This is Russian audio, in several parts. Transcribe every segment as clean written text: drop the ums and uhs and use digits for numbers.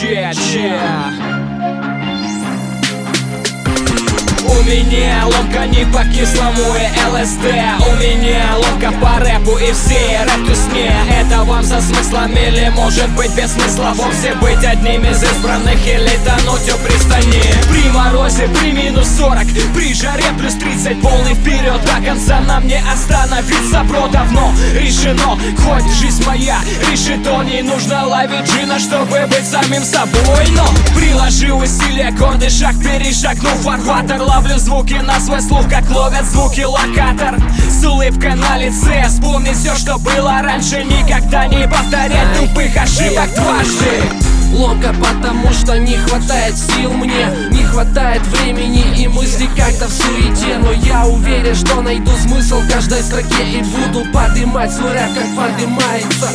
У меня ломка не по кислому и ЛСД. У меня ломка по рэпу и всей рэп-тусне. Это вам со смыслом или может быть без смысла вовсе быть одним из избранных или тонуть у пристани? При морозе, при минус 40, при жаре плюс 30, полный вперед до конца нам не остановиться, бро, давно решено. Хоть жизнь моя решит, то не нужно ловить джина, чтобы быть самим собой. Но приложи усилия, аккорды, шаг перешагнув фарватер. Ловлю звуки на свой слух, как ловят звуки локатор. С улыбкой на лице вспомнить все, что было раньше. Никогда не повторять тупых ошибок дважды. Ломка, потому что не хватает сил мне, не хватает времени и мыслей как-то в суете. Но я уверен, что найду смысл в каждой строке и буду поднимать свой рэп, как поднимается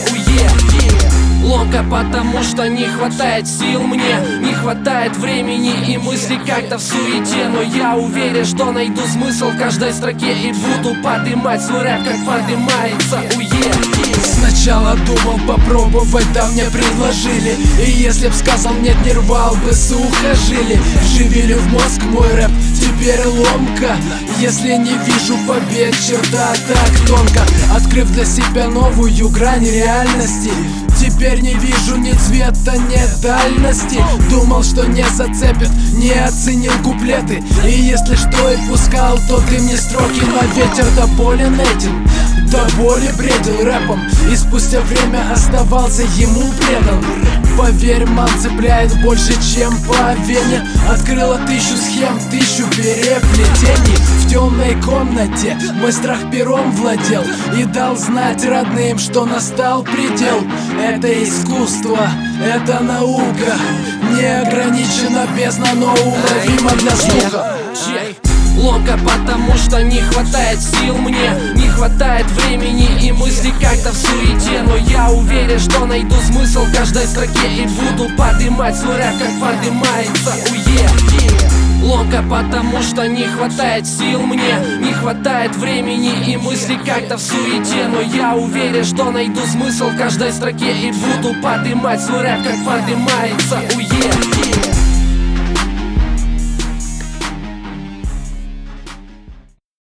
Ломка, потому что не хватает сил мне, не хватает времени и мыслей как-то в суете. Но я уверен, что найду смысл в каждой строке и буду поднимать свой рэп, как поднимается Сначала думал попробовать, да мне предложили. И если б сказал нет, не рвал бы, сухо жили. Вживили в мозг мой рэп, теперь ломка. Если не вижу побед, черта так тонко. Открыв для себя новую грань реальности, теперь не вижу ни цвета, ни дальности. Думал, что не зацепит, не оценил куплеты. И если что и пускал, то ты мне строки на ветер. Доволен этим, до боли бредил рэпом, и спустя время оставался ему предан. Поверь, ман цепляет больше, чем по вене. Открыла 1000 схем, 1000 переплетений. В темной комнате мой страх пером владел и дал знать родным, что настал предел. Это искусство, это наука, не ограничена бездна, но уловима для слуха. Ломка, потому что не хватает сил мне, не хватает времени и мыслей как-то в суете. Но я уверен, что найду смысл в каждой строке и буду поднимать свой рэп, как поднимается Ломка, потому что не хватает сил мне, не хватает времени и мыслей как-то в суете. Но я уверен, что найду смысл в каждой строке и буду поднимать свой рэп, как поднимается